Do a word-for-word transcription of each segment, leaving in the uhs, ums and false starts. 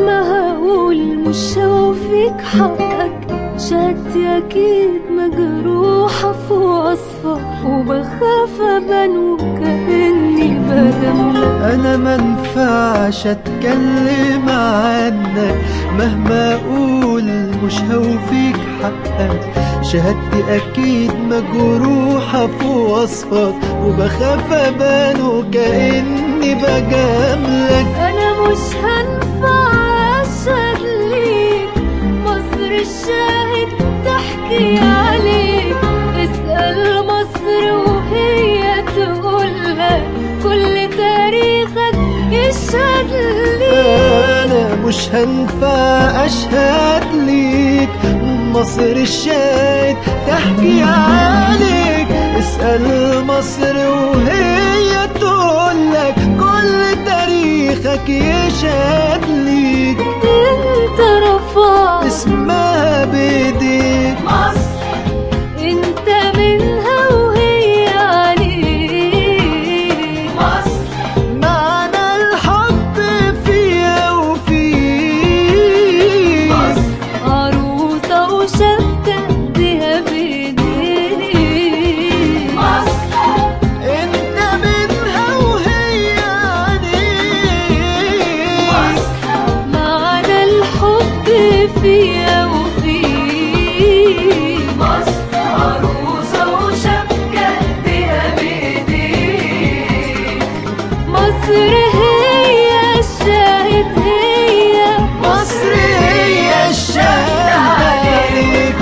مهما هقول مش هوفيك حقك، شهادتي اكيد مجروحة في وصفك، وبخاف ابان وكأني بجاملك. انا منفعش اتكلم عنك، مهما اقول مش هوفيك حقك، شهادتي اكيد مجروحة في وصفك، وبخاف ابان وكأني بجاملك. انا مش هنفع اشهد ليك، مصر الشاهد تحكي عليك، اسأل مصر وهي تقولك كل تاريخك يشهد ليك. انا مش هنفع اشهد ليك، مصر الشاهد تحكي عليك، اسأل مصر وهي تقولك كل تاريخك يشهد ليك. انت رفعت اسمها بايديك مصر، انت منها وهي عليك مصر، معنى الحب فيها وفيك مصر عروسة وشبكة ايديها بايديك مصر، انت منها وهي عليك مصر معنى الحب فيها وفيك مصر عروسة وشبكة ايديها بايديك. مصر هي الشاهد، هي مصر هي الشاهد عليك.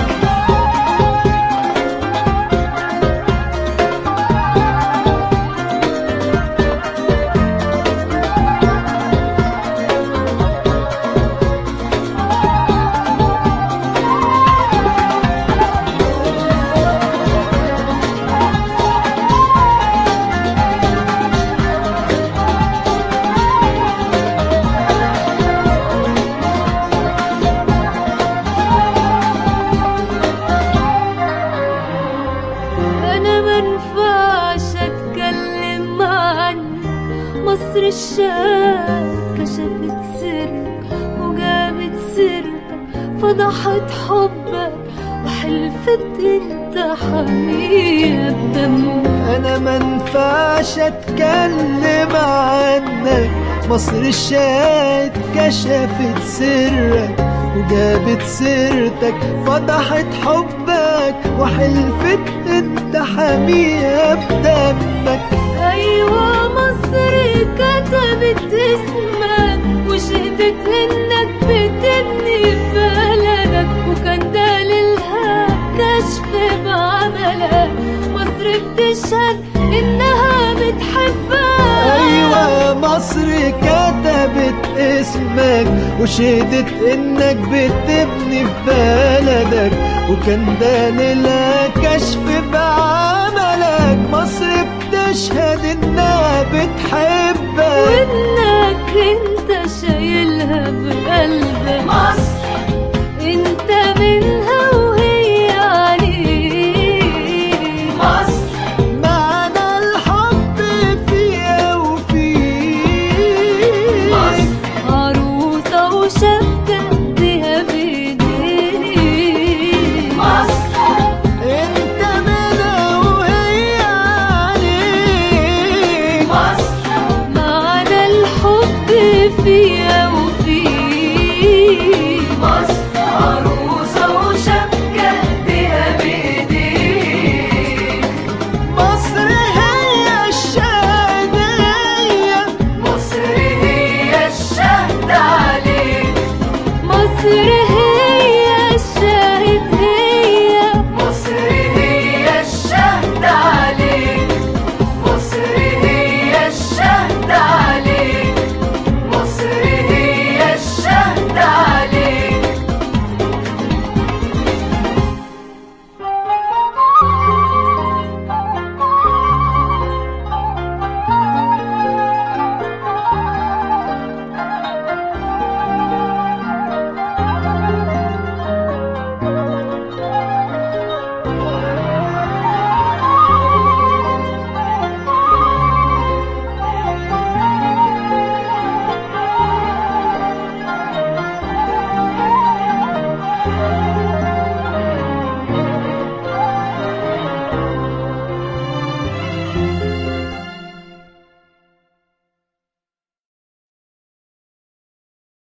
أنا منفعش أتكلم عنك، مصر الشاهد كشفت سرك وجابت سيرتك، فضحت حبك وحلفت انت حامية بدمك. انا منفعش اتكلم عنك، مصر الشاهد كشفت سرك وجابت سيرتك، فضحت حبك وحلفت انت حاميها بدمك. أيوة مصر كتبت اسمك وشهدت إنك بتبني بلدك، وكان دليلها كشف بعملك، مصر بتشهد إنها بتحبك. ايوه مصر كتبت اسمك وشهدت انك بتبني في بلدك، وكان دليلها كشف بعملك، مصر بتشهد انها بتحبك وإنك انت شايلها بقلبك مصر، انت منها وهي عليك مصر، معنى الحب فيها وفيك مصر عروسة وشبكة ايديها بايديك مصر، انت منها وهي عليك مصر معنى الحب فيها